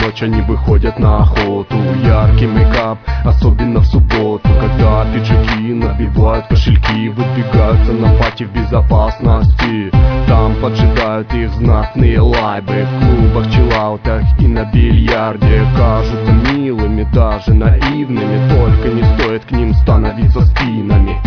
ночь они выходят на охоту. Яркий мейкап, особенно в субботу, когда пиджаки набивают кошельки, выдвигаются на пати в безопасности. Там поджидают их знатные лайбы в клубах, чиллаутах и на бильярде. Кажутся милыми, даже наивными, только не стоит к ним становиться спинами.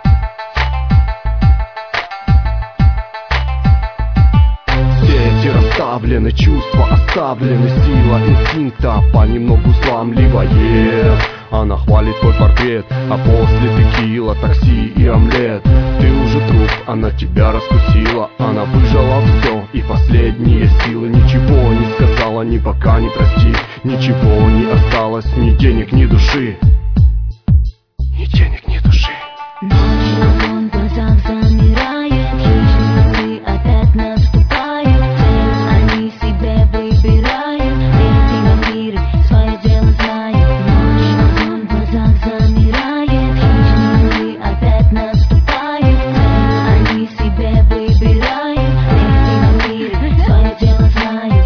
Сети расставлены, чувства оставлены, сила инстинкта понемногу сломливает. Она хвалит твой портрет, а после текила, такси и омлет. Ты уже труп, она тебя раскусила. Она выжила все и последние силы. Ничего не сказала, ни пока не прости. Ничего не осталось, ни денег, ни души. Ни денег, ни души. Ночью он в глазах замирает, хищницы опять наступают. Цель они себе выбирают, эти вампиры свое дело знают. Ночью он в глазах замирает, хищницы опять наступают. Цель они себе выбирают, эти вампиры свое дело знают.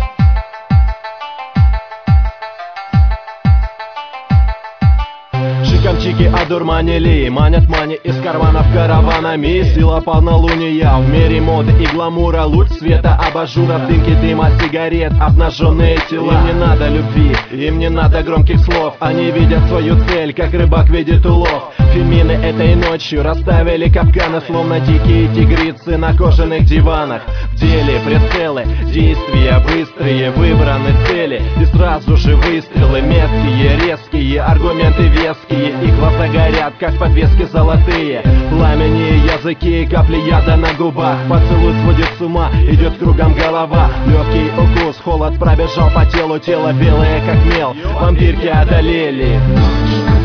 Шикамчики одурманили, манят мани из карманов караванами. Сила полнолуния в мире моды и гламура, луч света абажура, в дымке дыма сигарет, обнаженные тела. Им не надо любви, им не надо громких слов. Они видят свою цель, как рыбак видит улов. Фемины этой ночью расставили капканы, словно дикие тигрицы на кожаных диванах. В деле прицелы, действия быстрые, выбраны цели и сразу же выстрелы меткие, резкие, аргументы веские. И глаза горят, как подвески золотые. Пламени языки, капли яда на губах. Поцелуй сводит с ума, идет кругом голова. Легкий укус, холод пробежал по телу, тело белое как мел. Вампирки одолели. Ночью